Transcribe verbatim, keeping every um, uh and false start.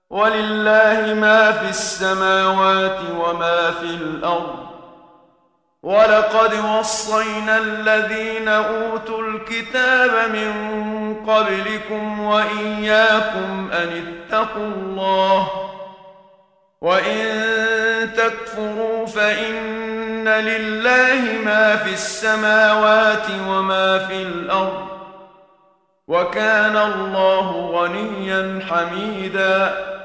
ولله ما في السماوات وما في الأرض. ولقد وصينا الذين أوتوا الكتاب من قبلكم وإياكم أن اتقوا الله، وإن تكفروا فإن لله ما في السماوات وما في الأرض، وكان الله غنيا حميدا.